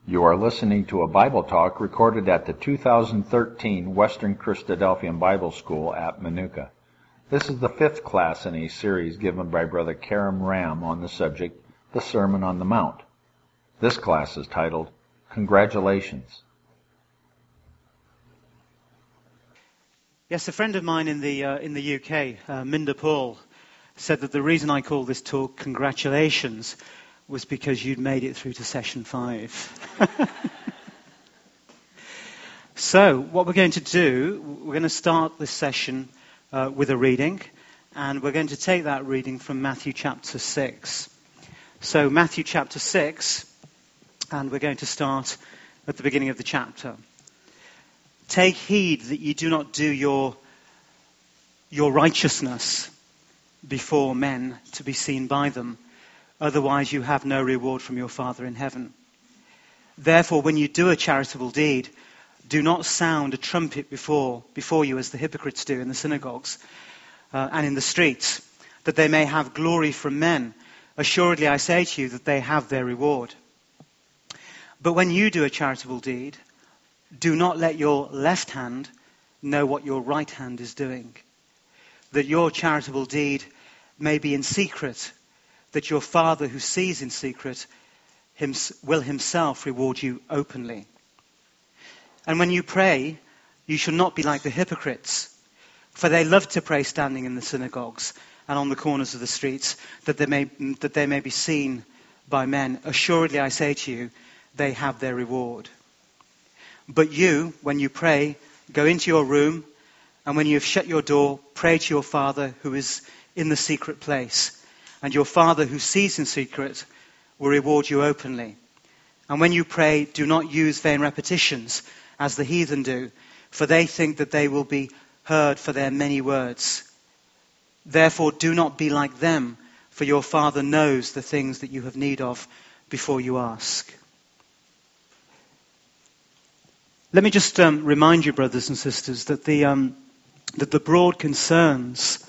You are listening to a Bible talk recorded at the 2013 Western Christadelphian Bible School at Manuka. This is the fifth class in a series given by Brother Karam Ram on the subject, The Sermon on the Mount. This class is titled, Congratulations. Yes, a friend of mine in the UK, Minda Paul, said that the reason I call this talk Congratulations was because you'd made it through to session 5. So, what we're going to do, we're going to start this session with a reading, and we're going to take that reading from Matthew chapter 6. So, Matthew chapter 6, and we're going to start at the beginning of the chapter. Take heed that you do not do your righteousness before men to be seen by them. Otherwise you have no reward from your Father in heaven. Therefore, when you do a charitable deed, do not sound a trumpet before you as the hypocrites do in the synagogues and in the streets, that they may have glory from men. Assuredly, I say to you that they have their reward. But when you do a charitable deed, do not let your left hand know what your right hand is doing, that your charitable deed may be in secret, that your Father who sees in secret will himself reward you openly. And when you pray, you shall not be like the hypocrites, for they love to pray standing in the synagogues and on the corners of the streets, that they may be seen by men. Assuredly, I say to you, they have their reward. But you, when you pray, go into your room, and when you have shut your door, pray to your Father who is in the secret place. And your Father who sees in secret will reward you openly. And when you pray, do not use vain repetitions, as the heathen do, for they think that they will be heard for their many words. Therefore, do not be like them, for your Father knows the things that you have need of before you ask. Let me just remind you, brothers and sisters, that the broad concerns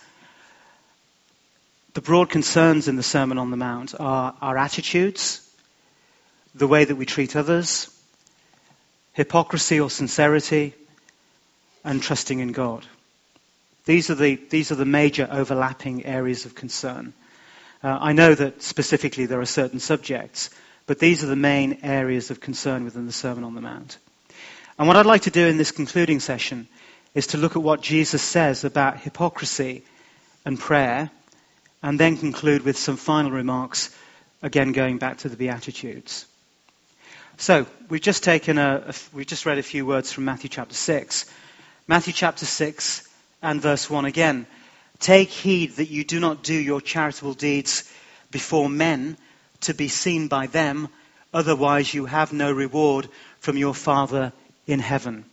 in the Sermon on the Mount are our attitudes, the way that we treat others, hypocrisy or sincerity, and trusting in God. These are the major overlapping areas of concern. I know that specifically there are certain subjects, but these are the main areas of concern within the Sermon on the Mount. And what I'd like to do in this concluding session is to look at what Jesus says about hypocrisy and prayer, and then conclude with some final remarks, again going back to the Beatitudes. So, we've just read a few words from Matthew chapter 6. Matthew chapter 6 and verse 1 again. Take heed that you do not do your charitable deeds before men to be seen by them, otherwise you have no reward from your Father in heaven.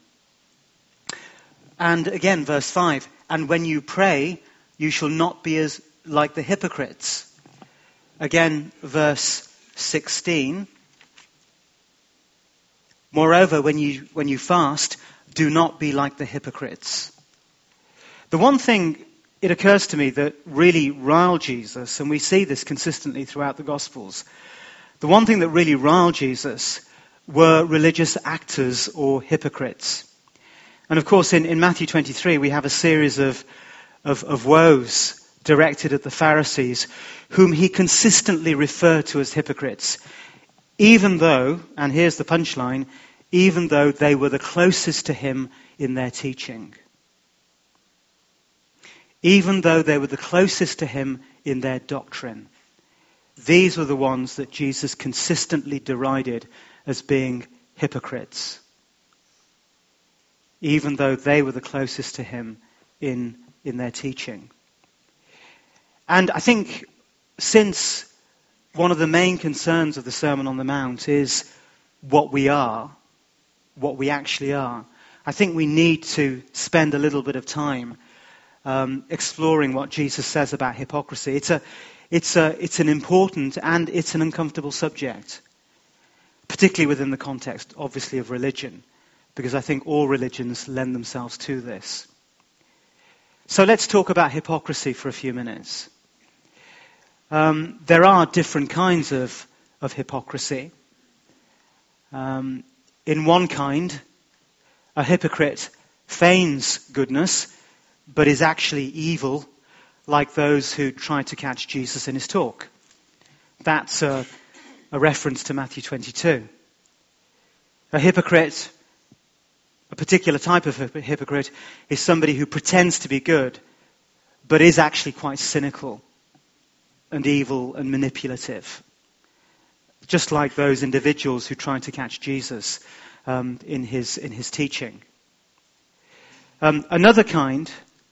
And again, verse 5. And when you pray, you shall not be as like the hypocrites. Again, verse 16. Moreover, when you fast, do not be like the hypocrites. The one thing, it occurs to me, that really riled Jesus, and we see this consistently throughout the Gospels, the one thing that really riled Jesus were religious actors or hypocrites. And of course, in Matthew 23, we have a series of woes directed at the Pharisees, whom he consistently referred to as hypocrites, even though, and here's the punchline, even though they were the closest to him in their teaching. Even though they were the closest to him in their doctrine. These were the ones that Jesus consistently derided as being hypocrites, even though they were the closest to him in their teaching. And I think since one of the main concerns of the Sermon on the Mount is what we are, what we actually are, I think we need to spend a little bit of time exploring what Jesus says about hypocrisy. It's an important and it's an uncomfortable subject, particularly within the context, obviously, of religion, because I think all religions lend themselves to this. So let's talk about hypocrisy for a few minutes. There are different kinds of hypocrisy. In one kind, a hypocrite feigns goodness, but is actually evil, like those who try to catch Jesus in his talk. That's a reference to Matthew 22. A hypocrite, a particular type of hypocrite, is somebody who pretends to be good, but is actually quite cynical and evil and manipulative. Just like those individuals who try to catch Jesus in his teaching. Another kind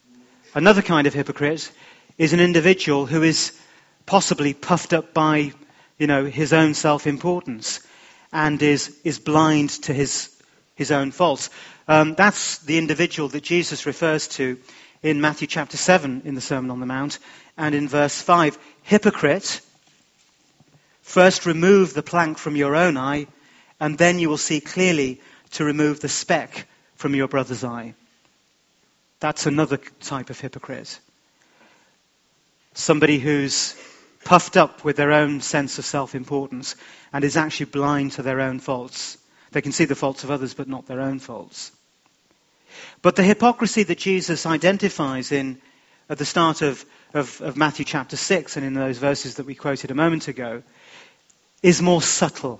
of hypocrite is an individual who is possibly puffed up by, his own self-importance and is blind to his own faults. That's the individual that Jesus refers to in Matthew chapter 7 in the Sermon on the Mount and in verse 5. Hypocrite, first remove the plank from your own eye, and then you will see clearly to remove the speck from your brother's eye. That's another type of hypocrite. Somebody who's puffed up with their own sense of self-importance and is actually blind to their own faults. They can see the faults of others, but not their own faults. But the hypocrisy that Jesus identifies at the start of Matthew chapter 6 and in those verses that we quoted a moment ago is more subtle.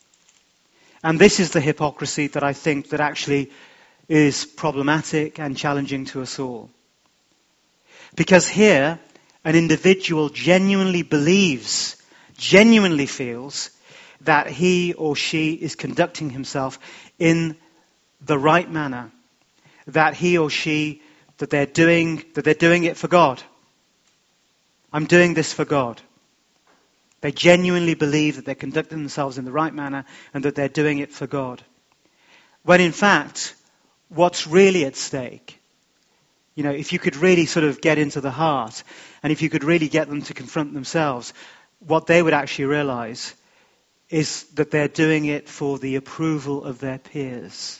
And this is the hypocrisy that I think that actually is problematic and challenging to us all. Because here, an individual genuinely believes, genuinely feels that he or she is conducting himself in the right manner, that he or she, that they're doing it for God. I'm doing this for God. They genuinely believe that they're conducting themselves in the right manner and that they're doing it for God. When in fact, what's really at stake, if you could really sort of get into the heart and if you could really get them to confront themselves, what they would actually realize is that they're doing it for the approval of their peers.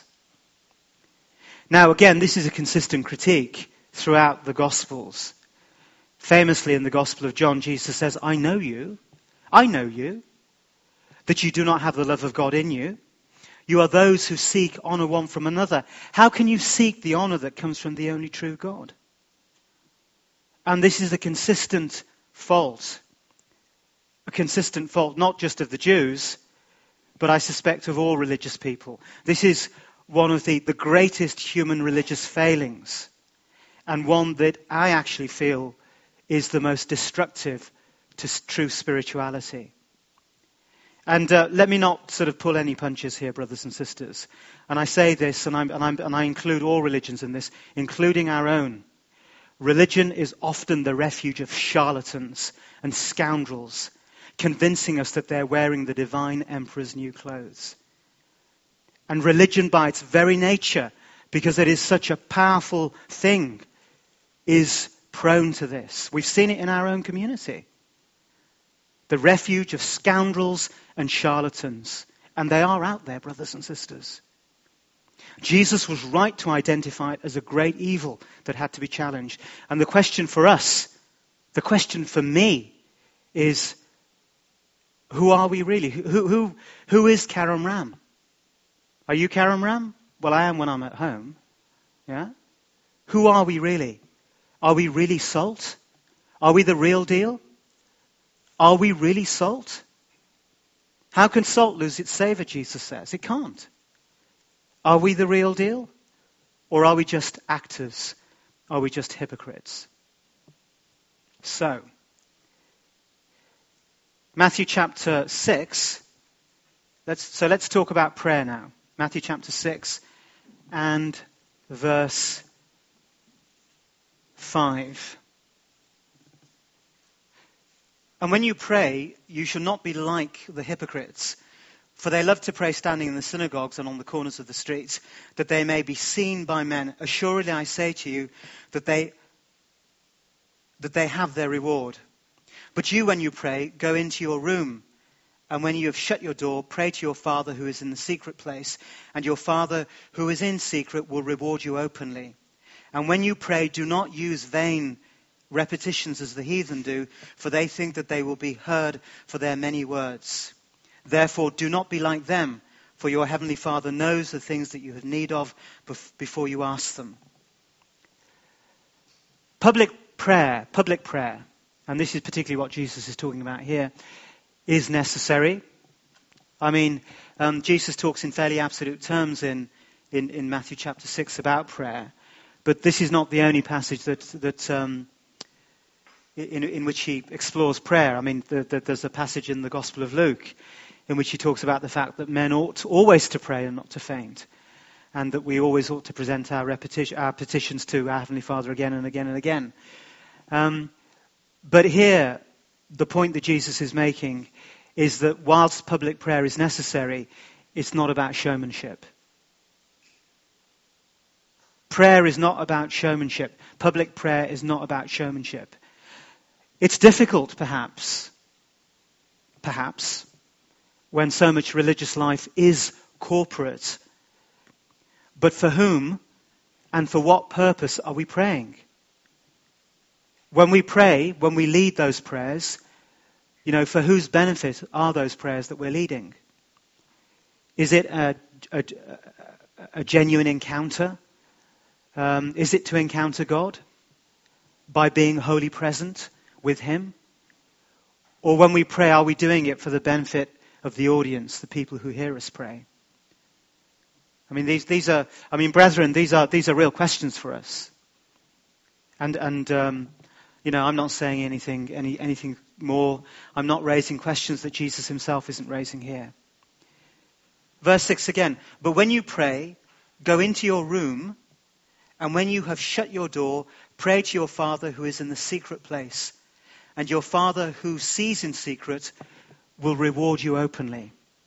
Now again, this is a consistent critique throughout the Gospels. Famously in the Gospel of John, Jesus says, I know you, that you do not have the love of God in you. You are those who seek honor one from another. How can you seek the honor that comes from the only true God? And this is a consistent fault. A consistent fault not just of the Jews, but I suspect of all religious people. This is one of the greatest human religious failings, and one that I actually feel is the most destructive to true spirituality. And let me not sort of pull any punches here, brothers and sisters. And I say this, and I include all religions in this, including our own. Religion is often the refuge of charlatans and scoundrels, convincing us that they're wearing the divine emperor's new clothes. And religion, by its very nature, because it is such a powerful thing, is prone to this. We've seen it in our own community. The refuge of scoundrels and charlatans. And they are out there, brothers and sisters. Jesus was right to identify it as a great evil that had to be challenged. And the question for us, the question for me, is who are we really? Who is Karam Ram? Are you Karam Ram? Well, I am when I'm at home. Yeah? Who are we really? Are we really salt? Are we the real deal? Are we really salt? How can salt lose its savor, Jesus says? It can't. Are we the real deal? Or are we just actors? Are we just hypocrites? So, Matthew chapter 6. Let's talk about prayer now. Matthew chapter 6 and verse 5. And when you pray, you shall not be like the hypocrites, for they love to pray standing in the synagogues and on the corners of the streets, that they may be seen by men. Assuredly I say to you that they have their reward. But you, when you pray, go into your room, and when you have shut your door, pray to your Father who is in the secret place, and your Father who is in secret will reward you openly. And when you pray, do not use vain repetitions as the heathen do, for they think that they will be heard for their many words. Therefore, do not be like them, for your heavenly Father knows the things that you have need of before you ask them. Public prayer, and this is particularly what Jesus is talking about here, is necessary. I mean, Jesus talks in fairly absolute terms in Matthew chapter 6 about prayer, but this is not the only passage in which he explores prayer. I mean, there's a passage in the Gospel of Luke in which he talks about the fact that men ought always to pray and not to faint, and that we always ought to present our petitions to our Heavenly Father again and again and again. But here, the point that Jesus is making is that whilst public prayer is necessary, it's not about showmanship. Prayer is not about showmanship. Public prayer is not about showmanship. It's difficult, perhaps, when so much religious life is corporate. But for whom and for what purpose are we praying? When we pray, when we lead those prayers, for whose benefit are those prayers that we're leading? Is it a genuine encounter? Is it to encounter God by being wholly present with Him? Or when we pray, are we doing it for the benefit of the audience, the people who hear us pray? I mean, brethren, these are real questions for us. And I'm not saying anything more. I'm not raising questions that Jesus himself isn't raising here. Verse 6 again. But when you pray, go into your room, and when you have shut your door, pray to your Father who is in the secret place. And your Father who sees in secret will reward you openly.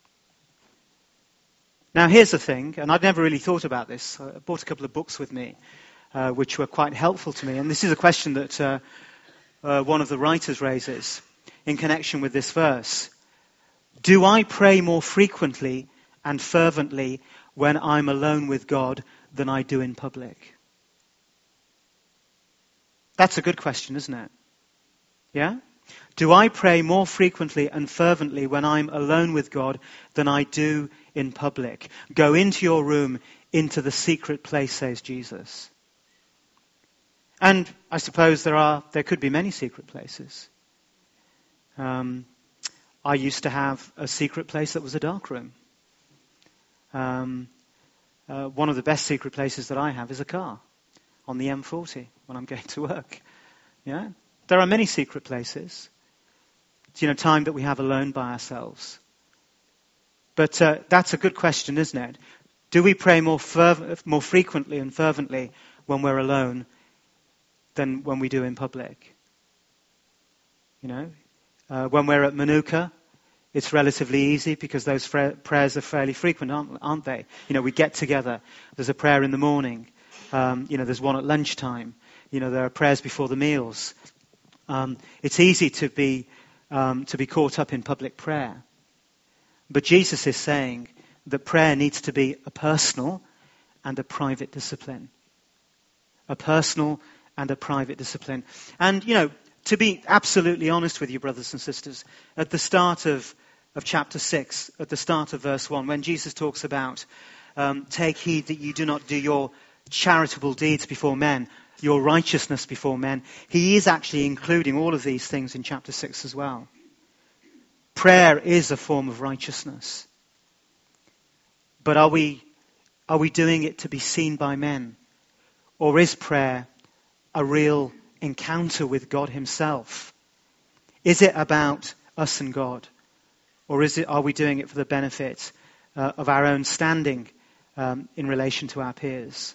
Now here's the thing, and I'd never really thought about this. I brought a couple of books with me, which were quite helpful to me. And this is a question that one of the writers raises in connection with this verse. Do I pray more frequently and fervently when I'm alone with God than I do in public? That's a good question, isn't it? Yeah? Do I pray more frequently and fervently when I'm alone with God than I do in public? Go into your room, into the secret place, says Jesus. And I suppose there could be many secret places. I used to have a secret place that was a dark room. One of the best secret places that I have is a car on the M40 when I'm going to work. Yeah, there are many secret places. Time that we have alone by ourselves. But that's a good question, isn't it? Do we pray more frequently and fervently when we're alone than when we do in public? When we're at Manuka, it's relatively easy because those prayers are fairly frequent, aren't they? We get together. There's a prayer in the morning. There's one at lunchtime. There are prayers before the meals. It's easy to be caught up in public prayer. But Jesus is saying that prayer needs to be a personal and a private discipline. A personal and a private discipline. And, to be absolutely honest with you, brothers and sisters, at the start of chapter 6, at the start of verse 1, when Jesus talks about take heed that you do not do your charitable deeds before men, your righteousness before men, he is actually including all of these things in chapter 6 as well. Prayer is a form of righteousness. But are we doing it to be seen by men? Or is prayer a real encounter with God himself? Is it about us and God? Or are we doing it for the benefit of our own standing in relation to our peers?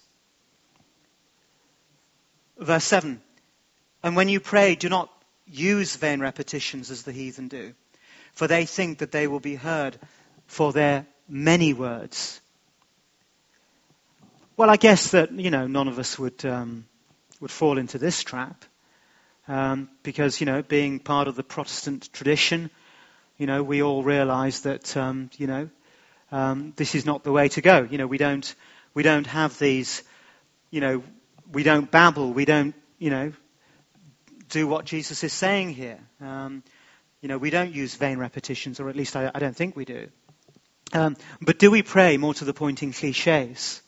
Verse 7, and when you pray, do not use vain repetitions as the heathen do, for they think that they will be heard for their many words. Well, I guess that, none of us would fall into this trap, because, being part of the Protestant tradition, we all realise that, this is not the way to go. We don't have these, we don't babble, we don't, do what Jesus is saying here. We don't use vain repetitions, or at least I don't think we do. But do we pray, more to the point, in cliches?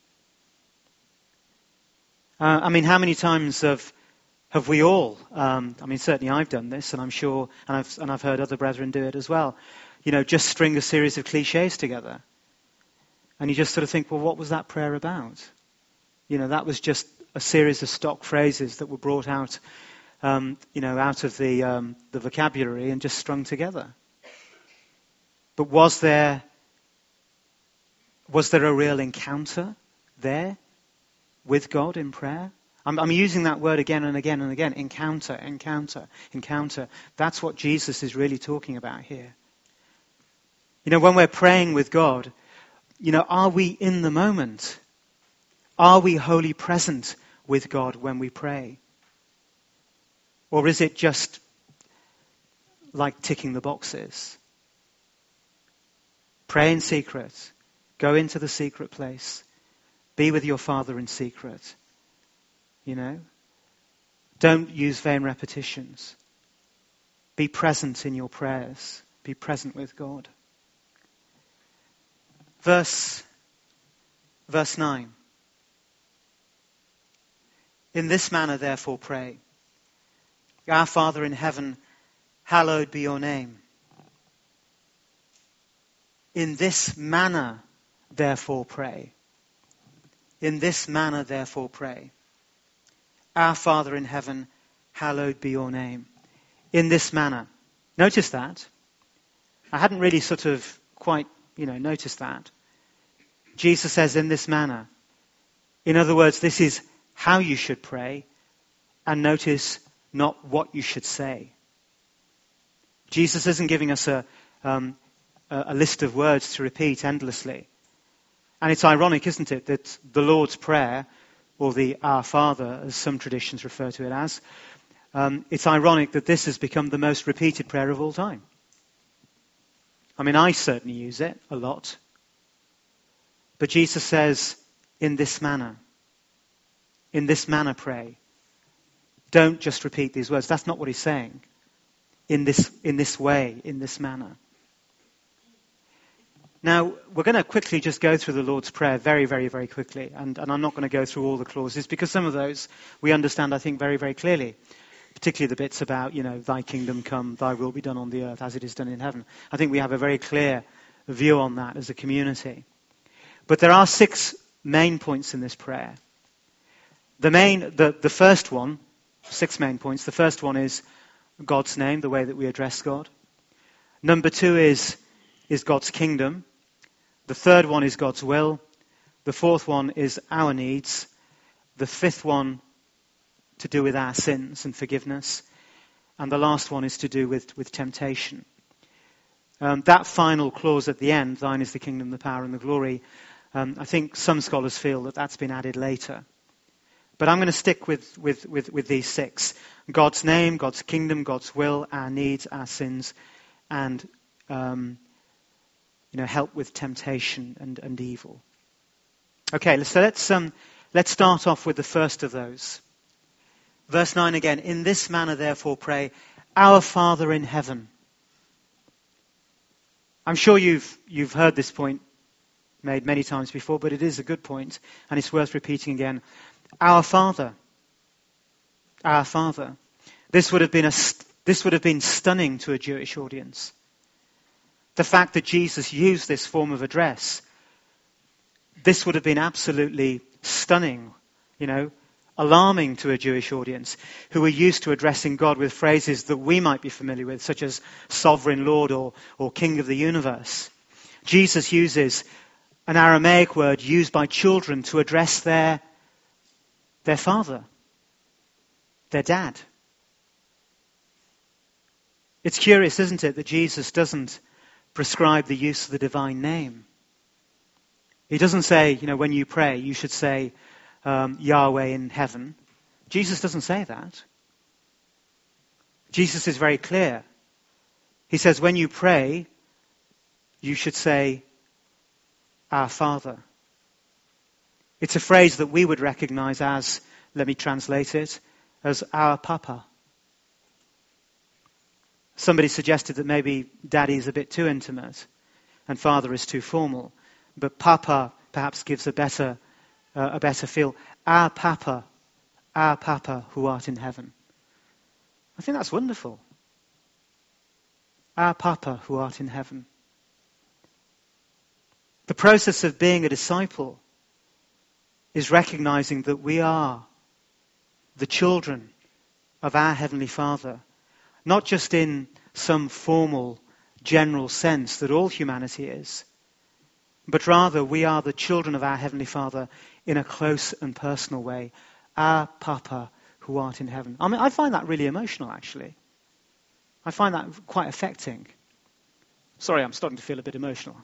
How many times have we all? Certainly I've done this, and I'm sure, and I've heard other brethren do it as well. Just string a series of cliches together, and you just sort of think, well, what was that prayer about? That was just a series of stock phrases that were brought out, out of the vocabulary and just strung together. But was there a real encounter there with God in prayer? I'm using that word again and again and again. Encounter, encounter, encounter. That's what Jesus is really talking about here. When we're praying with God, are we in the moment? Are we wholly present with God when we pray? Or is it just like ticking the boxes? Pray in secret. Go into the secret place. Be with your Father in secret. Don't use vain repetitions. Be present in your prayers. Be present with God. Verse 9. In this manner, therefore, pray. Our Father in heaven, hallowed be your name. In this manner, therefore, pray. In this manner, therefore, pray. Our Father in heaven, hallowed be your name. In this manner. Notice that. I hadn't really sort of quite, noticed that. Jesus says, in this manner. In other words, this is how you should pray. And notice not what you should say. Jesus isn't giving us a list of words to repeat endlessly. And it's ironic, isn't it, that the Lord's Prayer, or the Our Father, as some traditions refer to it as, it's ironic that this has become the most repeated prayer of all time. I certainly use it a lot. But Jesus says, in this manner. In this manner pray. Don't just repeat these words. That's not what he's saying. In this way, in this manner. Now, we're going to quickly just go through the Lord's Prayer very, very, very quickly. And I'm not going to go through all the clauses because some of those we understand, I think, very, very clearly. Particularly the bits about, thy kingdom come, thy will be done on the earth as it is done in heaven. I think we have a very clear view on that as a community. But there are 6 main points in this prayer. The first one, 6 main points. The first one is God's name, the way that we address God. Number 2 is God's kingdom. The third one is God's will. The fourth one is our needs. The fifth one to do with our sins and forgiveness. And the last one is to do with temptation. That final clause at the end, thine is the kingdom, the power and the glory, I think some scholars feel that that's been added later. But I'm going to stick with these 6. God's name, God's kingdom, God's will, our needs, our sins, and help with temptation and evil. Okay, so let's start off with the first of those. Verse 9 again. In this manner, therefore, pray, our Father in heaven. I'm sure you've heard this point made many times before, but it is a good point, and it's worth repeating again. Our Father. Our Father. This would have been stunning to a Jewish audience. The fact that Jesus used this form of address, this would have been absolutely stunning, alarming to a Jewish audience who were used to addressing God with phrases that we might be familiar with, such as sovereign Lord or King of the universe. Jesus uses an Aramaic word used by children to address their father, their dad. It's curious, isn't it, that Jesus doesn't prescribe the use of the divine name. He doesn't say, when you pray, you should say Yahweh in heaven. Jesus doesn't say that. Jesus is very clear. He says, when you pray, you should say, our Father. It's a phrase that we would recognize as, let me translate it, as our Papa. Somebody suggested that maybe Daddy is a bit too intimate. and Father is too formal. But Papa perhaps gives a better feel. Our Papa who art in heaven. I think that's wonderful. Our Papa who art in heaven. The process of being a disciple is recognizing that we are the children of our Heavenly Father, not just in some formal, general sense that all humanity is, but rather we are the children of our Heavenly Father in a close and personal way. Our Papa who art in heaven. I mean, I find that really emotional, actually. I find that quite affecting. Sorry, I'm starting to feel a bit emotional.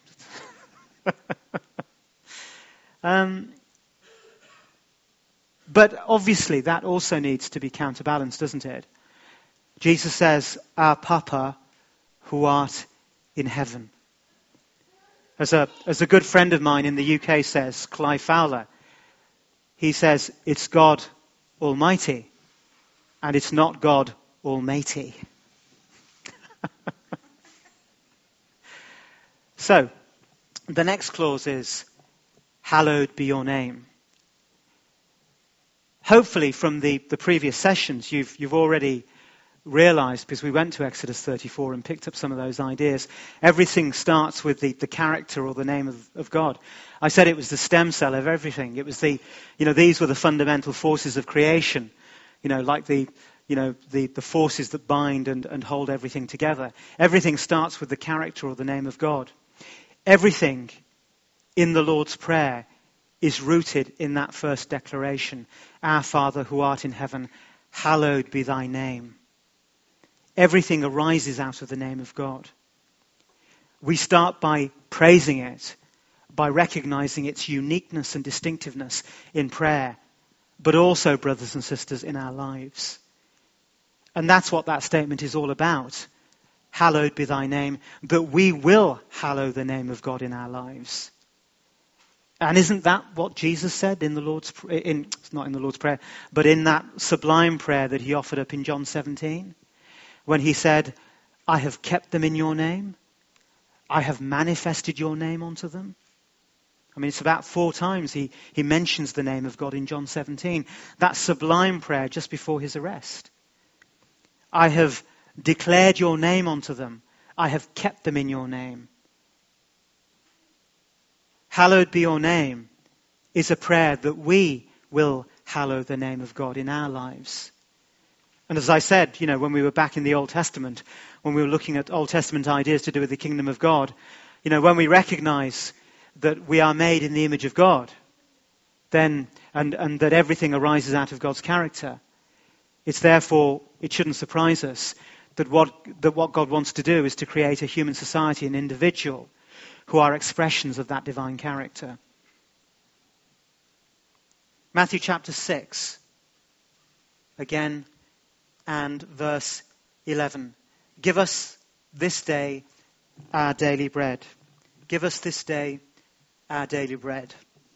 But obviously that also needs to be counterbalanced, doesn't it? Jesus says, our Papa who art in heaven. As a good friend of mine in the UK says, Clive Fowler, he says, it's God Almighty and it's not God Almatey. So, the next clause is, hallowed be your name. Hopefully from the previous sessions you've already realized, because we went to Exodus 34 and picked up some of those ideas, everything starts with the character or the name of God. I said it was the stem cell of everything. It was these were the fundamental forces of creation, like the forces that bind and hold everything together. Everything starts with the character or the name of God. Everything in the Lord's Prayer is rooted in that first declaration. Our Father who art in heaven, hallowed be thy name. Everything arises out of the name of God. We start by praising it, by recognizing its uniqueness and distinctiveness in prayer, but also, brothers and sisters, in our lives. And that's what that statement is all about. Hallowed be thy name, that we will hallow the name of God in our lives. And isn't that what Jesus said in the Lord's not in the Lord's Prayer, but in that sublime prayer that he offered up in John 17? When he said, I have kept them in your name. I have manifested your name unto them. I mean, it's about 4 times he mentions the name of God in John 17. That sublime prayer just before his arrest. I have declared your name unto them. I have kept them in your name. Hallowed be your name is a prayer that we will hallow the name of God in our lives. And as I said, when we were back in the Old Testament, when we were looking at Old Testament ideas to do with the kingdom of God, when we recognize that we are made in the image of God, then and that everything arises out of God's character, it shouldn't surprise us that what God wants to do is to create a human society, an individual, who are expressions of that divine character. Matthew chapter 6, again, and verse 11. Give us this day our daily bread. Give us this day our daily bread.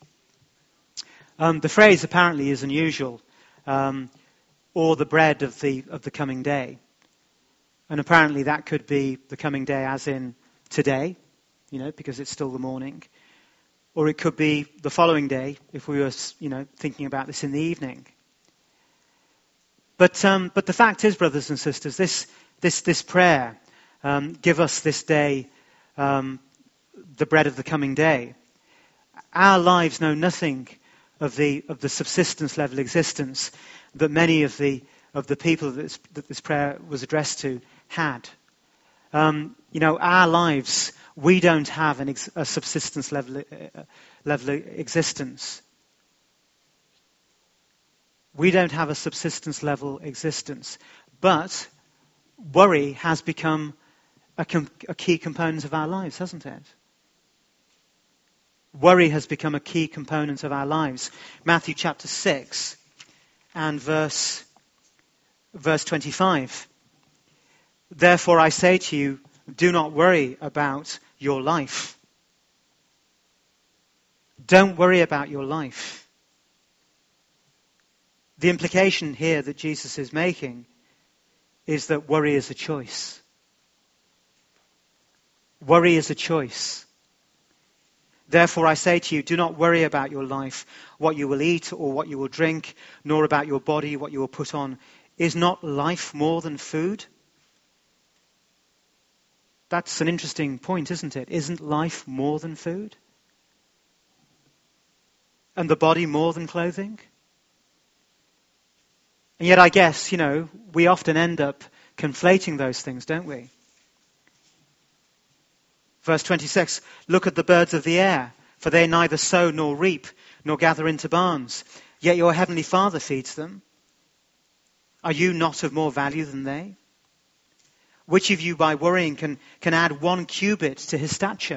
The phrase apparently is unusual, or the bread of the coming day. And apparently that could be the coming day as in today, because it's still the morning. Or it could be the following day if we were, thinking about this in the evening. But the fact is, brothers and sisters, this prayer, give us this day the bread of the coming day. Our lives know nothing of the subsistence level existence that many of the people that this prayer was addressed to had. Our lives, we don't have a subsistence level existence. We don't have a subsistence level existence. But worry has become a key component of our lives, hasn't it? Worry has become a key component of our lives. Matthew chapter 6 and verse 25. Therefore I say to you, do not worry about your life. Don't worry about your life. The implication here that Jesus is making is that worry is a choice. Worry is a choice. Therefore I say to you, do not worry about your life, what you will eat or what you will drink, nor about your body, what you will put on. Is not life more than food? That's an interesting point, isn't it? Isn't life more than food? And the body more than clothing? And yet I guess, we often end up conflating those things, don't we? Verse 26, look at the birds of the air, for they neither sow nor reap, nor gather into barns, yet your heavenly Father feeds them. Are you not of more value than they? Which of you by worrying can add 1 cubit to his stature?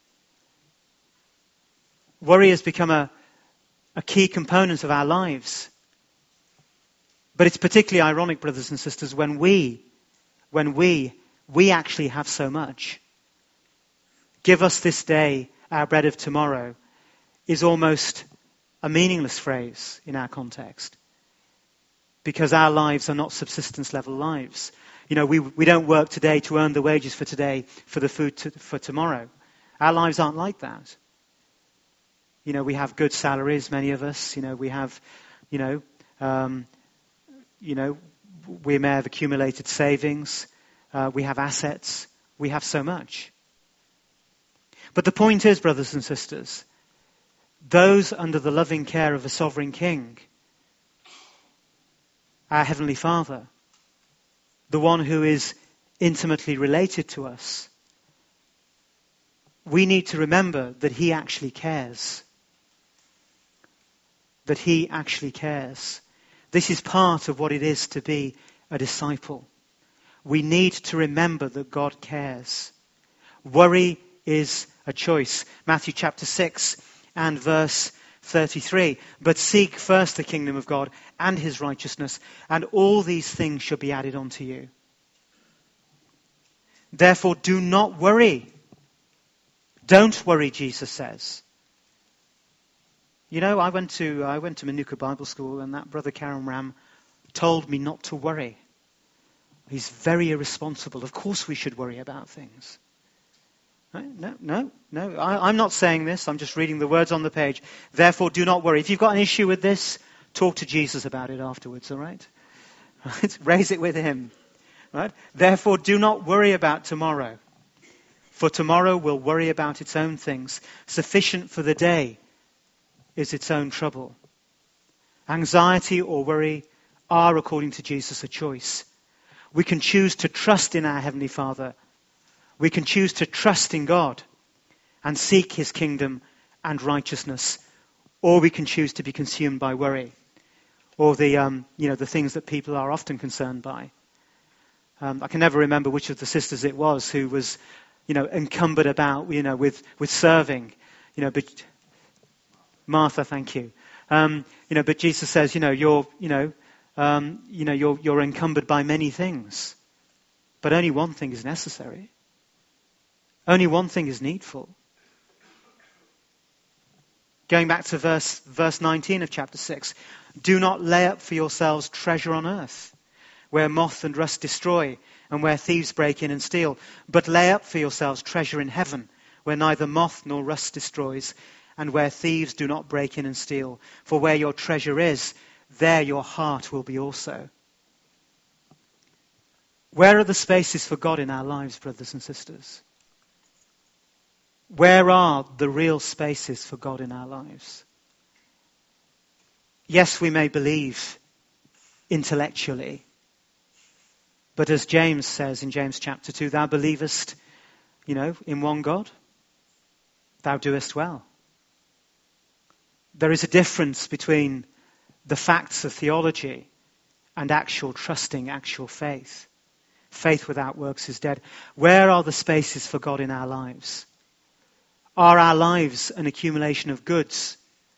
Worry has become a key component of our lives. But it's particularly ironic, brothers and sisters, when we actually have so much. Give us this day our bread of tomorrow is almost a meaningless phrase in our context. Because our lives are not subsistence level lives. We don't work today to earn the wages for today, for the food for tomorrow. Our lives aren't like that. We have good salaries, many of us. We have, we may have accumulated savings. We have assets. We have so much. But the point is, brothers and sisters, those under the loving care of a sovereign king, our Heavenly Father, the one who is intimately related to us, we need to remember that he actually cares. That he actually cares. This is part of what it is to be a disciple. We need to remember that God cares. Worry is a choice. Matthew chapter 6 and verse 33. But seek first the kingdom of God and his righteousness, and all these things shall be added unto you. Therefore do not worry. Don't worry, Jesus says. I went to Manuka Bible School, and that brother Karen Ram told me not to worry. He's very irresponsible. Of course we should worry about things. Right? No. I'm not saying this. I'm just reading the words on the page. Therefore, do not worry. If you've got an issue with this, talk to Jesus about it afterwards, all right? Raise it with him. Right? Therefore, do not worry about tomorrow. For tomorrow will worry about its own things. Sufficient for the day is its own trouble. Anxiety or worry are, according to Jesus, a choice. We can choose to trust in our Heavenly Father. We can choose to trust in God and seek his kingdom and righteousness. Or we can choose to be consumed by worry. Or the things that people are often concerned by. I can never remember which of the sisters it was who was, encumbered about, with serving. But Martha, thank you. But Jesus says, you're encumbered by many things. But only one thing is necessary. Only one thing is needful. Going back to verse 19 of chapter 6. Do not lay up for yourselves treasure on earth, where moth and rust destroy, and where thieves break in and steal. But lay up for yourselves treasure in heaven, where neither moth nor rust destroys, and where thieves do not break in and steal. For where your treasure is, there your heart will be also. Where are the spaces for God in our lives, brothers and sisters? Where are the real spaces for God in our lives? Yes, we may believe intellectually. But as James says in James chapter 2, thou believest, in one God. Thou doest well. There is a difference between the facts of theology and actual trusting, actual faith. Faith without works is dead. Where are the spaces for God in our lives? Are our lives an accumulation of goods?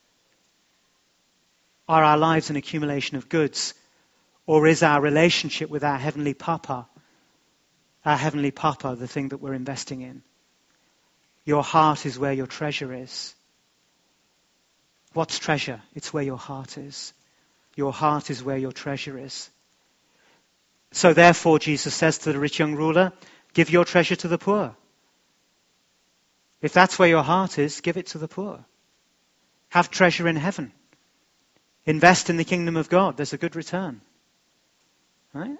Are our lives an accumulation of goods? Or is our relationship with our Heavenly Papa, the thing that we're investing in? Your heart is where your treasure is. What's treasure? It's where your heart is. Your heart is where your treasure is. So therefore, Jesus says to the rich young ruler, give your treasure to the poor. If that's where your heart is, give it to the poor. Have treasure in heaven. Invest in the kingdom of God. There's a good return. Right?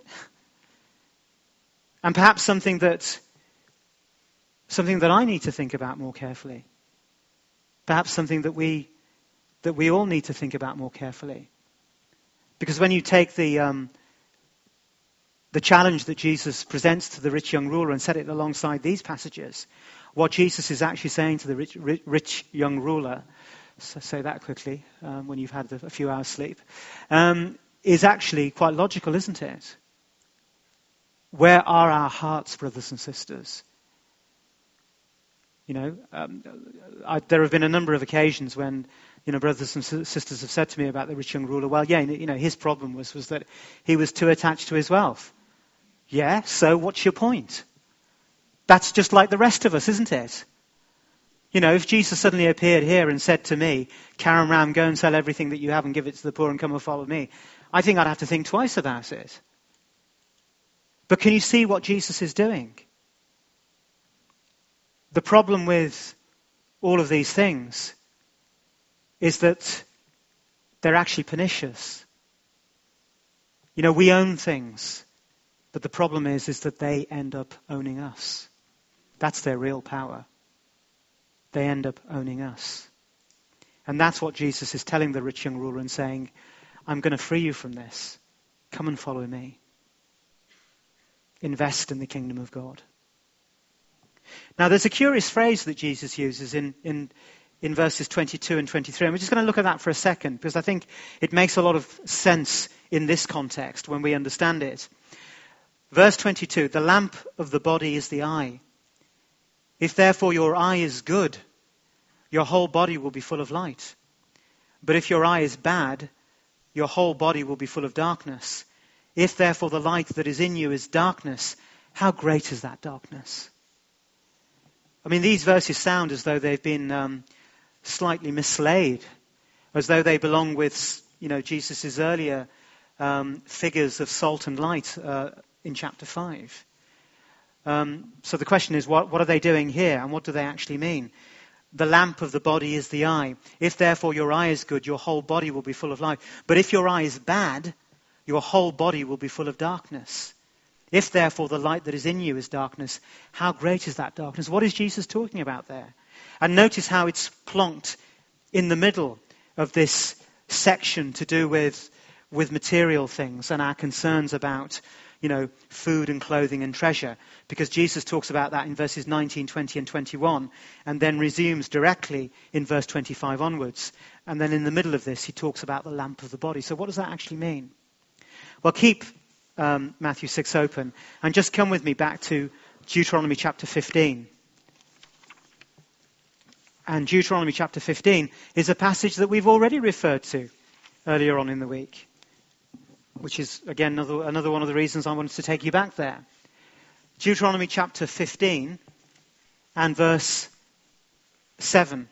And perhaps something that I need to think about more carefully. Perhaps something that we all need to think about more carefully. Because when you take the challenge that Jesus presents to the rich young ruler and set it alongside these passages, what Jesus is actually saying to the rich young ruler, so say that quickly when you've had a few hours sleep, is actually quite logical, isn't it? Where are our hearts, brothers and sisters? There have been a number of occasions when, brothers and sisters have said to me about the rich young ruler, well, his problem was that he was too attached to his wealth. Yeah, so what's your point? That's just like the rest of us, isn't it? If Jesus suddenly appeared here and said to me, Karen Ram, go and sell everything that you have and give it to the poor and come and follow me, I think I'd have to think twice about it. But can you see what Jesus is doing? The problem with all of these things is that they're actually pernicious. We own things, but the problem is that they end up owning us. That's their real power. They end up owning us. And that's what Jesus is telling the rich young ruler and saying, I'm going to free you from this. Come and follow me. Invest in the kingdom of God. Now there's a curious phrase that Jesus uses in verses 22 and 23. And we're just going to look at that for a second because I think it makes a lot of sense in this context when we understand it. Verse 22, the lamp of the body is the eye. If therefore your eye is good, your whole body will be full of light. But if your eye is bad, your whole body will be full of darkness. If therefore the light that is in you is darkness, how great is that darkness? I mean, these verses sound as though they've been slightly mislaid, as though they belong with, Jesus' earlier figures of salt and light in chapter 5. So the question is, what are they doing here, and what do they actually mean? The lamp of the body is the eye. If therefore your eye is good, your whole body will be full of light. But if your eye is bad, your whole body will be full of darkness. If therefore the light that is in you is darkness, how great is that darkness? What is Jesus talking about there? And notice how it's plonked in the middle of this section to do with material things and our concerns about, food and clothing and treasure. Because Jesus talks about that in verses 19, 20 and 21 and then resumes directly in verse 25 onwards. And then in the middle of this, he talks about the lamp of the body. So what does that actually mean? Well, keep Matthew 6 open and just come with me back to Deuteronomy chapter 15. And Deuteronomy chapter 15 is a passage that we've already referred to earlier on in the week, which is, again, another one of the reasons I wanted to take you back there. Deuteronomy chapter 15 and verse 7.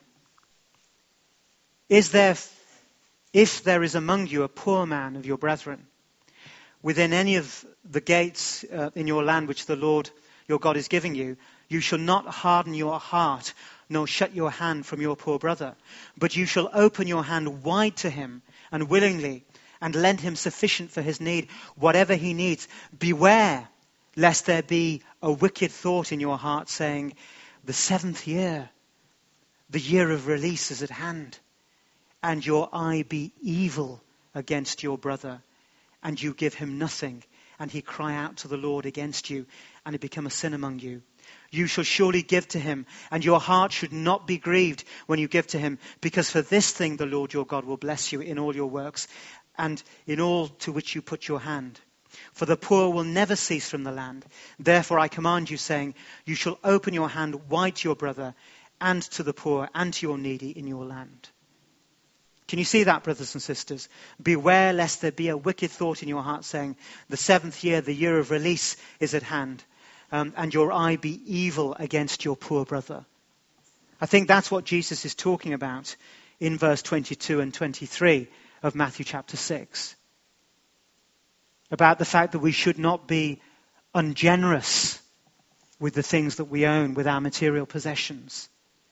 If there is among you a poor man of your brethren, within any of the gates in your land which the Lord your God is giving you, you shall not harden your heart, nor shut your hand from your poor brother, but you shall open your hand wide to him and willingly, and lend him sufficient for his need, whatever he needs. Beware lest there be a wicked thought in your heart saying, the 7th year, the year of release is at hand, and your eye be evil against your brother, and you give him nothing, and he cry out to the Lord against you, and it become a sin among you. You shall surely give to him, and your heart should not be grieved when you give to him, because for this thing the Lord your God will bless you in all your works, and in all to which you put your hand. For the poor will never cease from the land. Therefore I command you, saying, you shall open your hand wide to your brother, and to the poor, and to your needy in your land. Can you see that, brothers and sisters? Beware lest there be a wicked thought in your heart saying, the 7th year, the year of release is at hand, and your eye be evil against your poor brother. I think that's what Jesus is talking about in verse 22 and 23 of Matthew chapter 6. About the fact that we should not be ungenerous with the things that we own, with our material possessions.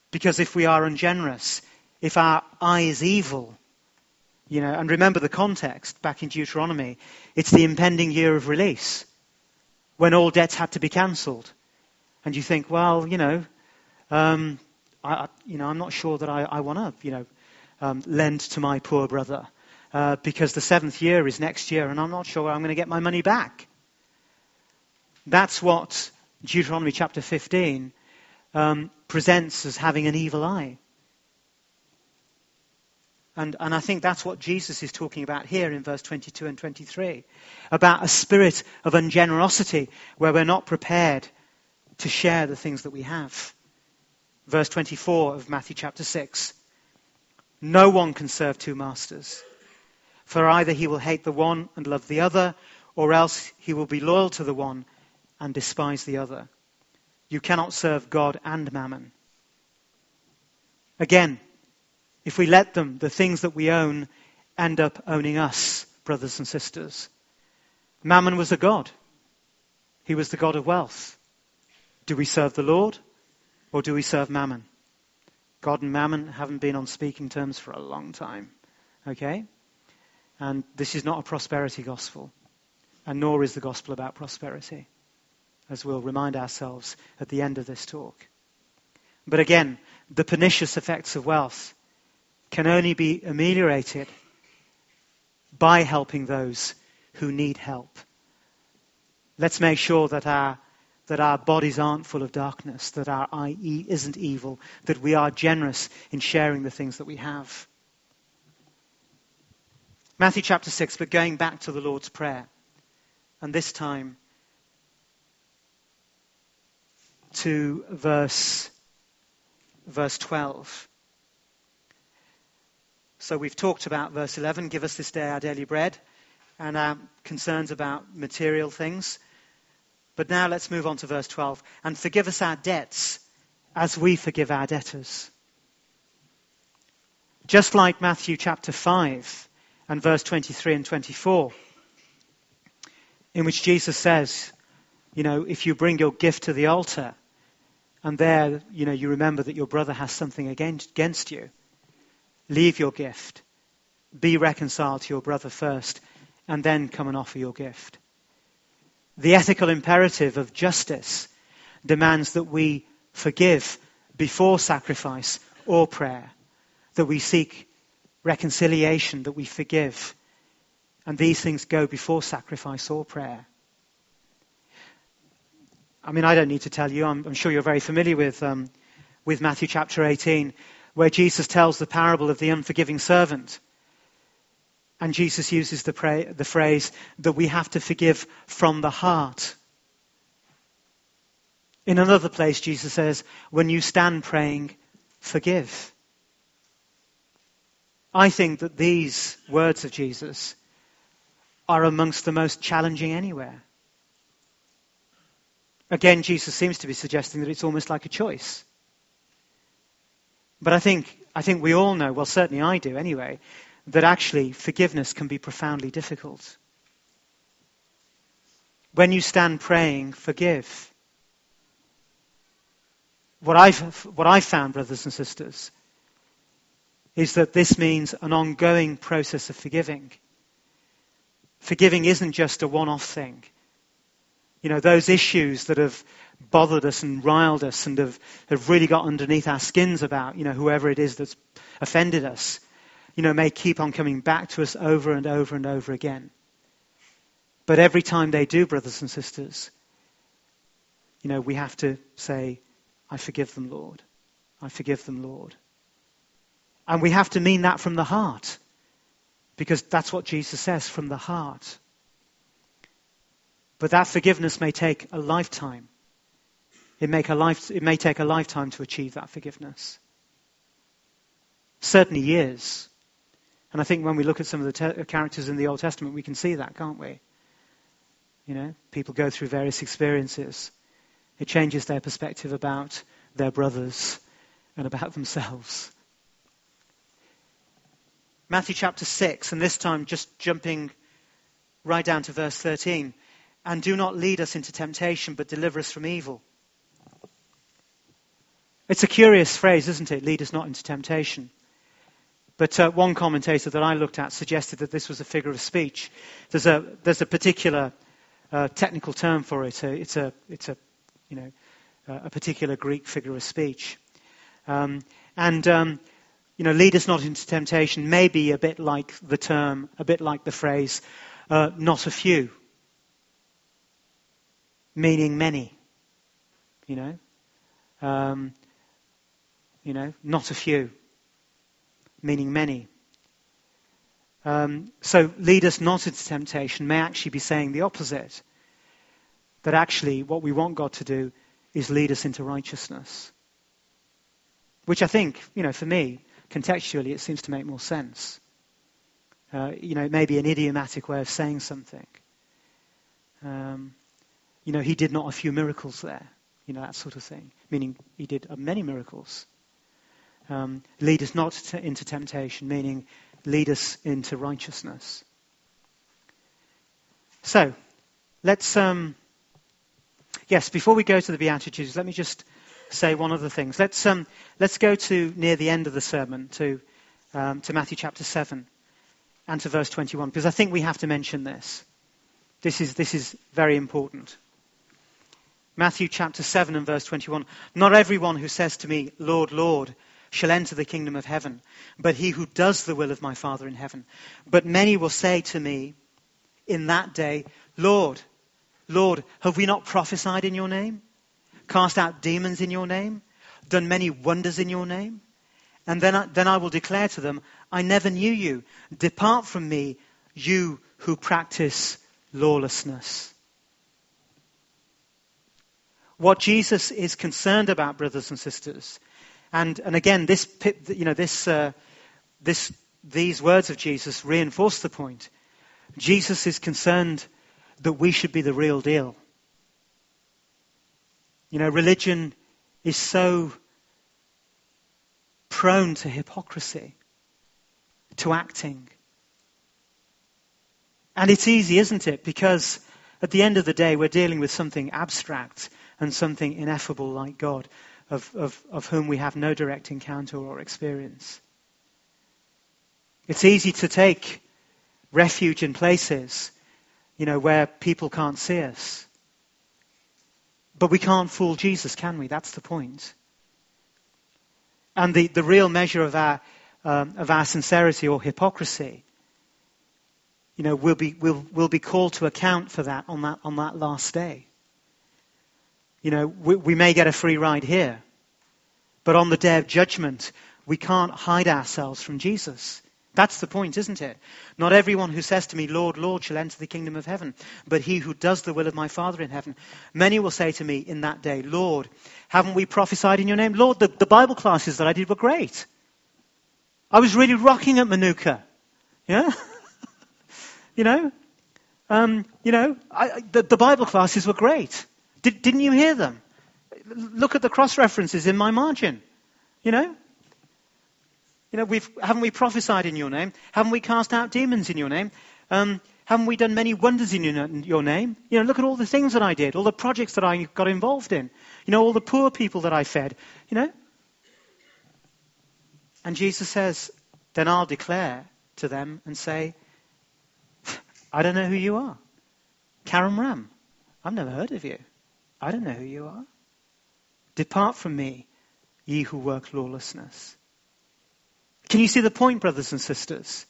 Because if we are ungenerous, if our eye is evil, and remember the context back in Deuteronomy, it's the impending year of release, when all debts had to be cancelled. And you think, well, I'm not sure that I want to, lend to my poor brother, because the 7th year is next year, and I'm not sure I'm going to get my money back. That's what Deuteronomy chapter 15 presents as having an evil eye. And I think that's what Jesus is talking about here in verse 22 and 23, about a spirit of ungenerosity where we're not prepared to share the things that we have. Verse 24 of Matthew chapter 6. No one can serve two masters, for either he will hate the one and love the other, or else he will be loyal to the one and despise the other. You cannot serve God and mammon. Again, if we let them, the things that we own end up owning us, brothers and sisters. Mammon was a god. He was the god of wealth. Do we serve the Lord or do we serve mammon? God and mammon haven't been on speaking terms for a long time. Okay? And this is not a prosperity gospel. And nor is the gospel about prosperity, as we'll remind ourselves at the end of this talk. But again, the pernicious effects of wealth can only be ameliorated by helping those who need help. Let's make sure that our bodies aren't full of darkness, that our eye isn't evil, that we are generous in sharing the things that we have. Matthew chapter 6, but going back to the Lord's Prayer, and this time to verse 12. So we've talked about verse 11, give us this day our daily bread, and our concerns about material things. But now let's move on to verse 12. And forgive us our debts as we forgive our debtors. Just like Matthew chapter 5 and verse 23 and 24, in which Jesus says, if you bring your gift to the altar, and there, you remember that your brother has something against you, leave your gift. Be reconciled to your brother first, and then come and offer your gift. The ethical imperative of justice demands that we forgive before sacrifice or prayer, that we seek reconciliation, that we forgive. And these things go before sacrifice or prayer. I mean, I don't need to tell you, I'm sure you're very familiar with Matthew chapter 18, where Jesus tells the parable of the unforgiving servant. And Jesus uses the phrase that we have to forgive from the heart. In another place, Jesus says, when you stand praying, forgive. I think that these words of Jesus are amongst the most challenging anywhere. Again, Jesus seems to be suggesting that it's almost like a choice. But I think we all know, well, certainly I do anyway, that actually forgiveness can be profoundly difficult. When you stand praying, forgive. What I've found, brothers and sisters, is that this means an ongoing process of forgiving. Forgiving isn't just a one-off thing. Those issues that have bothered us and riled us and have really got underneath our skins about, whoever it is that's offended us, may keep on coming back to us over and over and over again. But every time they do, brothers and sisters, we have to say, I forgive them, Lord. I forgive them, Lord. And we have to mean that from the heart, because that's what Jesus says, from the heart. But that forgiveness may take a lifetime. It may take a lifetime to achieve that forgiveness. Certainly years. And I think when we look at some of the characters in the Old Testament, we can see that, can't we? People go through various experiences. It changes their perspective about their brothers and about themselves. Matthew chapter 6, and this time just jumping right down to verse 13. And do not lead us into temptation, but deliver us from evil. It's a curious phrase, isn't it? Lead us not into temptation. But one commentator that I looked at suggested that this was a figure of speech. There's a particular technical term for it. It's a particular Greek figure of speech. Lead us not into temptation may be a bit like the phrase, not a few, meaning many. Not a few, meaning many. So lead us not into temptation may actually be saying the opposite. That actually what we want God to do is lead us into righteousness. Which I think, for me, contextually, it seems to make more sense. It may be an idiomatic way of saying something. He did not a few miracles there. That sort of thing. Meaning he did many miracles. Lead us not into temptation, meaning lead us into righteousness. So, let's, before we go to the Beatitudes, let me just say one other thing. Let's go to near the end of the sermon, to Matthew chapter 7 and to verse 21, because I think we have to mention this. This is very important. Matthew chapter 7 and verse 21. Not everyone who says to me, Lord, Lord, shall enter the kingdom of heaven, but he who does the will of my Father in heaven. But many will say to me in that day, Lord, Lord, have we not prophesied in your name? Cast out demons in your name? Done many wonders in your name? And then I will declare to them, I never knew you. Depart from me, you who practice lawlessness. What Jesus is concerned about, brothers and sisters, and again, these words of Jesus reinforce the point. Jesus is concerned that we should be the real deal. Religion is so prone to hypocrisy, to acting. And it's easy, isn't it? Because at the end of the day, we're dealing with something abstract and something ineffable like God, of whom we have no direct encounter or experience. It's easy to take refuge in places, where people can't see us. But we can't fool Jesus, can we? That's the point. And the real measure of our sincerity or hypocrisy, we'll be called to account for that on that last day. We may get a free ride here, but on the day of judgment, we can't hide ourselves from Jesus. That's the point, isn't it? Not everyone who says to me, Lord, Lord, shall enter the kingdom of heaven, but he who does the will of my Father in heaven. Many will say to me in that day, Lord, haven't we prophesied in your name? Lord, the Bible classes that I did were great. I was really rocking at Manuka. Yeah? The Bible classes were great. Didn't you hear them? Look at the cross-references in my margin. Haven't we prophesied in your name? Haven't we cast out demons in your name? Haven't we done many wonders in your name? Look at all the things that I did, all the projects that I got involved in. All the poor people that I fed. And Jesus says, then I'll declare to them and say, I don't know who you are. Karam Ram, I've never heard of you. I don't know who you are. Depart from me, ye who work lawlessness. Can you see the point, brothers and sisters?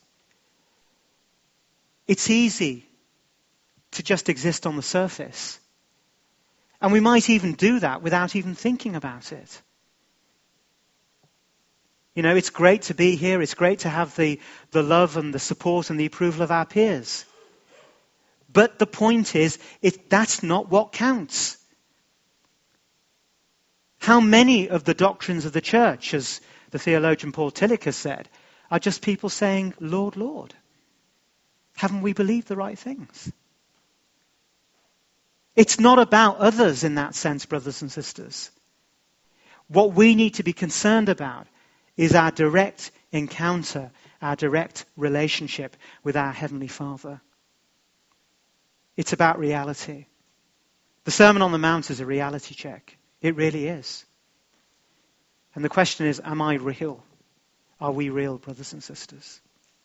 It's easy to just exist on the surface. And we might even do that without even thinking about it. It's great to be here. It's great to have the love and the support and the approval of our peers. But the point is, that's not what counts. How many of the doctrines of the church, as the theologian Paul Tillich has said, are just people saying, Lord, Lord? Haven't we believed the right things? It's not about others in that sense, brothers and sisters. What we need to be concerned about is our direct encounter, our direct relationship with our Heavenly Father. It's about reality. The Sermon on the Mount is a reality check. It really is. And the question is, am I real? Are we real, brothers and sisters?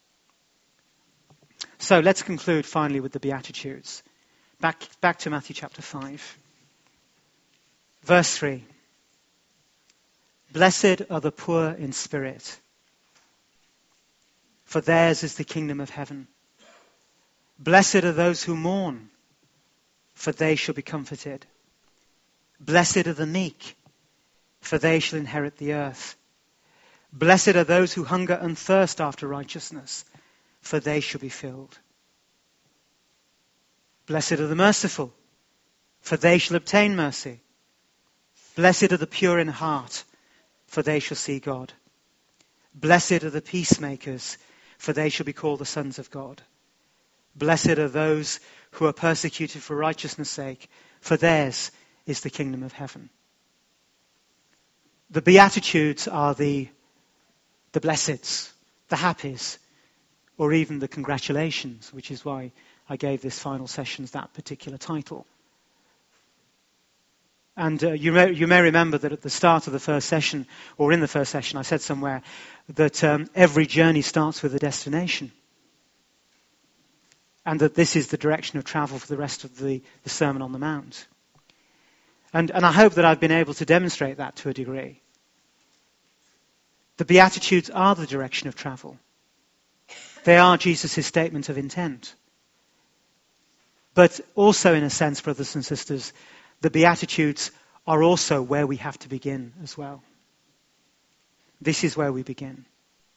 So let's conclude finally with the Beatitudes. Back to Matthew chapter 5. Verse 3. Blessed are the poor in spirit, for theirs is the kingdom of heaven. Blessed are those who mourn, for they shall be comforted. Blessed are the meek, for they shall inherit the earth. Blessed are those who hunger and thirst after righteousness, for they shall be filled. Blessed are the merciful, for they shall obtain mercy. Blessed are the pure in heart, for they shall see God. Blessed are the peacemakers, for they shall be called the sons of God. Blessed are those who are persecuted for righteousness' sake, for theirs is the kingdom of heaven. The Beatitudes are the blesseds, the happies, or even the congratulations, which is why I gave this final session that particular title. And you may remember that at the start of the first session, or in the first session, I said somewhere that every journey starts with a destination. And that this is the direction of travel for the rest of the Sermon on the Mount. And I hope that I've been able to demonstrate that to a degree. The Beatitudes are the direction of travel. They are Jesus' statement of intent. But also, in a sense, brothers and sisters, the Beatitudes are also where we have to begin as well. This is where we begin.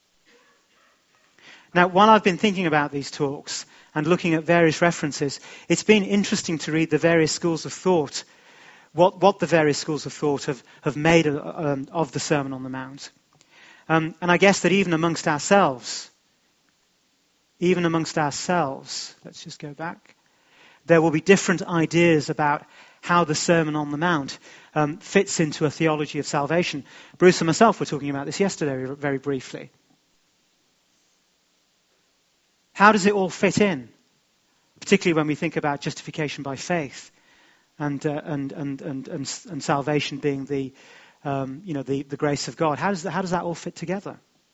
Now, while I've been thinking about these talks and looking at various references, it's been interesting to read the various schools of thought, what the various schools of thought have made of the Sermon on the Mount. And I guess that even amongst ourselves, let's just go back, there will be different ideas about how the Sermon on the Mount fits into a theology of salvation. Bruce and myself were talking about this yesterday very briefly. How does it all fit in? Particularly when we think about justification by faith and salvation being the grace of God. How does that all fit together?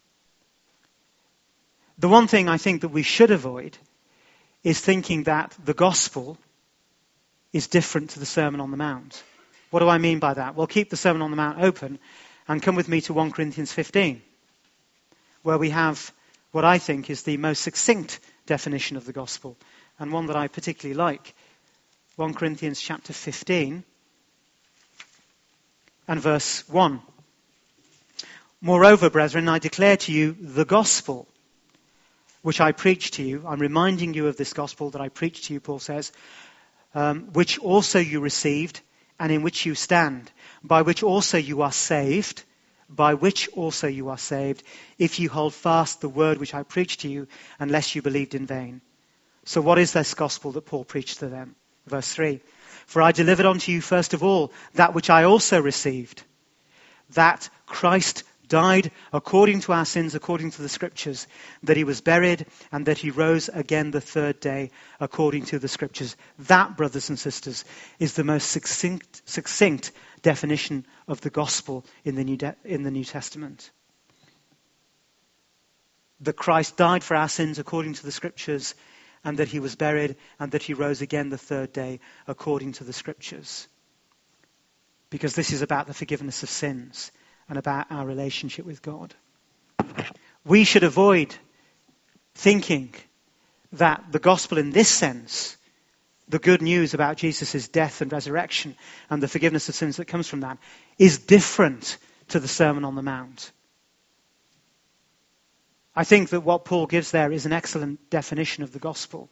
The one thing I think that we should avoid is thinking that the gospel is different to the Sermon on the Mount. What do I mean by that? Well, keep the Sermon on the Mount open and come with me to 1 Corinthians 15, where we have what I think is the most succinct definition of the gospel, and one that I particularly like. 1 Corinthians chapter 15 and verse 1. Moreover, brethren, I declare to you the gospel which I preached to you. I'm reminding you of this gospel that I preached to you, Paul says, which also you received and in which you stand, by which also you are saved, if you hold fast the word which I preached to you, unless you believed in vain. So what is this gospel that Paul preached to them? Verse 3. For I delivered unto you first of all that which I also received, that Christ died according to our sins, according to the Scriptures, that he was buried, and that he rose again the third day, according to the Scriptures. That, brothers and sisters, is the most succinct definition of the gospel in the New Testament. That Christ died for our sins according to the Scriptures, and that he was buried, and that he rose again the third day, according to the Scriptures. Because this is about the forgiveness of sins and about our relationship with God. We should avoid thinking that the gospel in this sense, the good news about Jesus' death and resurrection and the forgiveness of sins that comes from that, is different to the Sermon on the Mount. I think that what Paul gives there is an excellent definition of the gospel.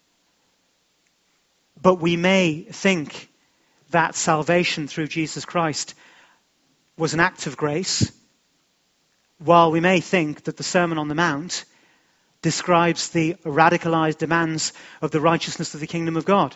But we may think that salvation through Jesus Christ was an act of grace, while we may think that the Sermon on the Mount describes the radicalized demands of the righteousness of the kingdom of God.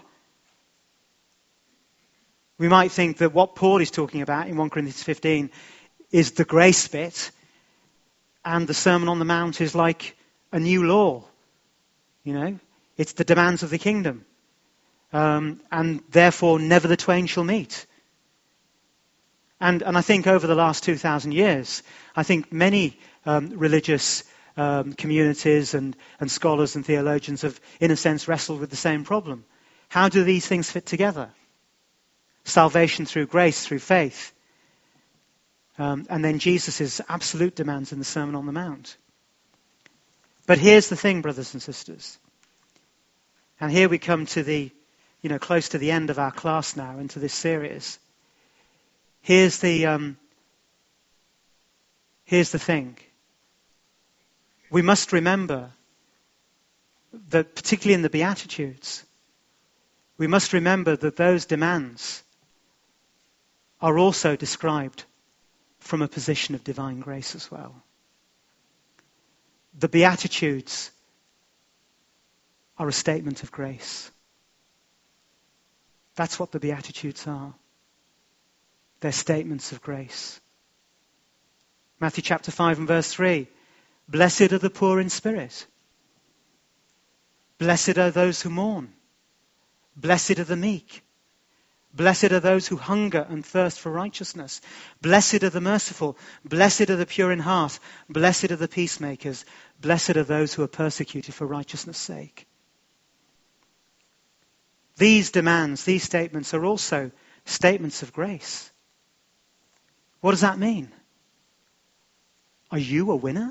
We might think that what Paul is talking about in 1 Corinthians 15 is the grace bit, and the Sermon on the Mount is like a new law. It's the demands of the kingdom. And therefore never the twain shall meet. And I think over the last 2,000 years, I think many religious communities and scholars and theologians have, in a sense, wrestled with the same problem. How do these things fit together? Salvation through grace, through faith. And then Jesus' absolute demands in the Sermon on the Mount. But here's the thing, brothers and sisters. And here we come to the, close to the end of our class now, into this series. Here's the thing. We must remember that, particularly in the Beatitudes, we must remember that those demands are also described from a position of divine grace as well. The Beatitudes are a statement of grace. That's what the Beatitudes are. They're statements of grace. Matthew chapter 5 and verse 3. Blessed are the poor in spirit. Blessed are those who mourn. Blessed are the meek. Blessed are those who hunger and thirst for righteousness. Blessed are the merciful. Blessed are the pure in heart. Blessed are the peacemakers. Blessed are those who are persecuted for righteousness' sake. These demands, these statements are also statements of grace. What does that mean? Are you a winner?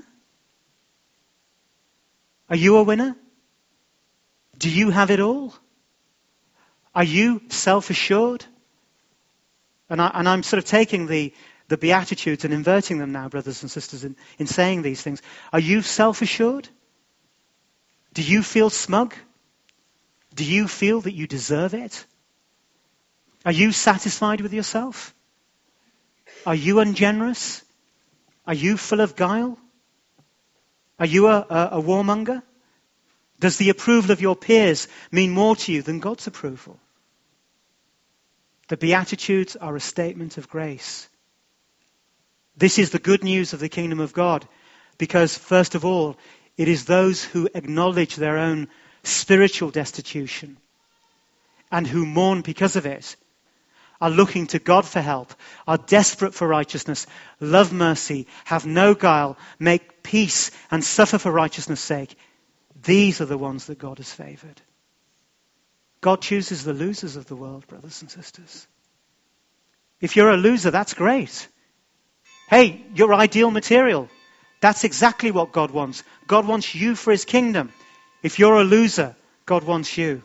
Are you a winner? Do you have it all? Are you self-assured? And I'm sort of taking the Beatitudes and inverting them now, brothers and sisters, in saying these things. Are you self-assured? Do you feel smug? Do you feel that you deserve it? Are you satisfied with yourself? Are you ungenerous? Are you full of guile? Are you a warmonger? Does the approval of your peers mean more to you than God's approval? The Beatitudes are a statement of grace. This is the good news of the kingdom of God, because first of all, it is those who acknowledge their own spiritual destitution and who mourn because of it, are looking to God for help, are desperate for righteousness, love mercy, have no guile, make peace and suffer for righteousness' sake. These are the ones that God has favored. God chooses the losers of the world, brothers and sisters. If you're a loser, that's great. Hey, you're ideal material. That's exactly what God wants. God wants you for his kingdom. If you're a loser, God wants you.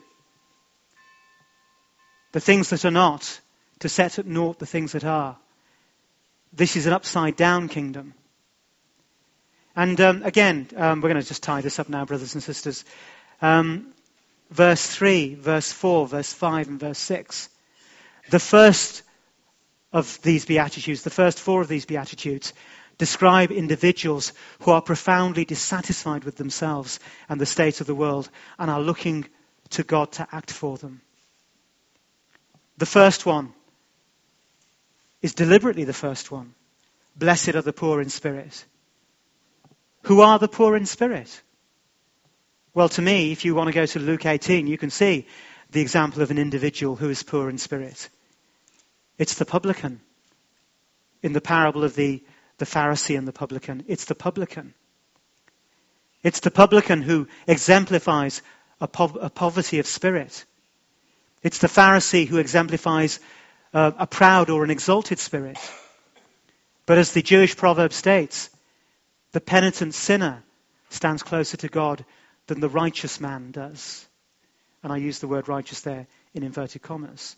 The things that are not, to set at naught the things that are. This is an upside down kingdom. And again, we're going to just tie this up now, brothers and sisters. Verse 3, verse 4, verse 5, and verse 6. The first of these Beatitudes, the first four of these Beatitudes, describe individuals who are profoundly dissatisfied with themselves and the state of the world and are looking to God to act for them. The first one is deliberately the first one. Blessed are the poor in spirit. Who are the poor in spirit? Well, to me, if you want to go to Luke 18, you can see the example of an individual who is poor in spirit. It's the publican. In the parable of the Pharisee and the publican, it's the publican. It's the publican who exemplifies a poverty of spirit. It's the Pharisee who exemplifies a proud or an exalted spirit. But as the Jewish proverb states, the penitent sinner stands closer to God than the righteous man does. And I use the word righteous there in inverted commas.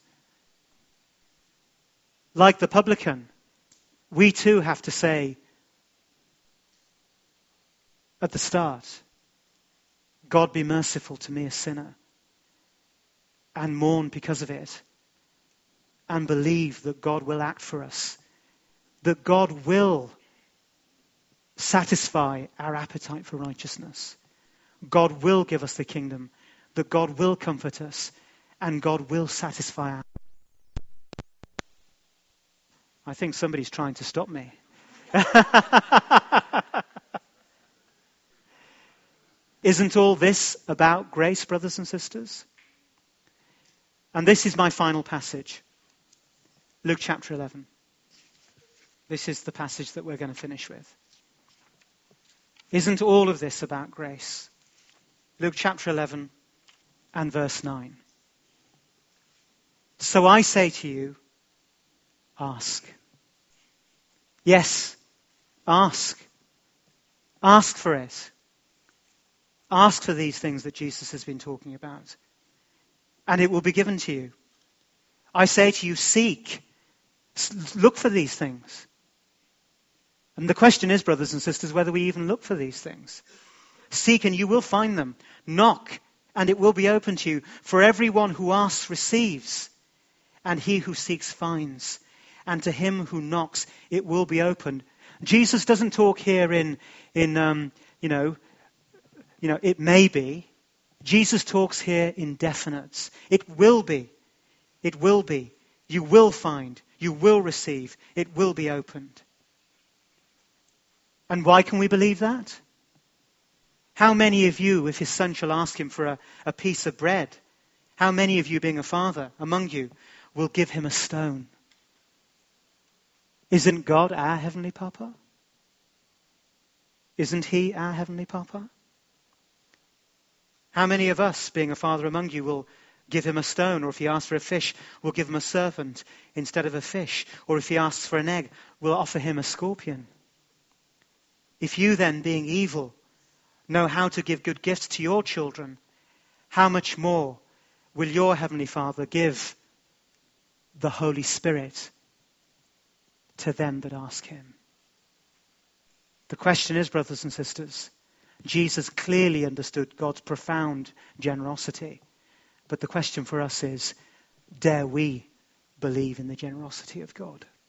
Like the publican, we too have to say at the start, God be merciful to me, a sinner, and mourn because of it, and believe that God will act for us, that God will satisfy our appetite for righteousness. God will give us the kingdom, that God will comfort us, and God will satisfy our... I think somebody's trying to stop me. Isn't all this about grace, brothers and sisters? And this is my final passage. Luke chapter 11. This is the passage that we're going to finish with. Isn't all of this about grace? Luke chapter 11 and verse 9. So I say to you, ask. Yes, ask. Ask for it. Ask for these things that Jesus has been talking about. And it will be given to you. I say to you, seek. Look for these things. And the question is, brothers and sisters, whether we even look for these things. Seek and you will find them. Knock and it will be open to you. For everyone who asks receives, and he who seeks finds. And to him who knocks it will be opened. Jesus doesn't talk here in it may be. Jesus talks here in definites. It will be. It will be. You will find. You will receive. It will be opened. And why can we believe that? How many of you, if his son shall ask him for a piece of bread, how many of you, being a father among you, will give him a stone? Isn't God our Heavenly Papa? Isn't he our Heavenly Papa? How many of us, being a father among you, will give him a stone? Or if he asks for a fish, we'll give him a serpent instead of a fish. Or if he asks for an egg, we'll offer him a scorpion. If you then, being evil, know how to give good gifts to your children, how much more will your Heavenly Father give the Holy Spirit to them that ask him? The question is, brothers and sisters, Jesus clearly understood God's profound generosity. But the question for us is, dare we believe in the generosity of God?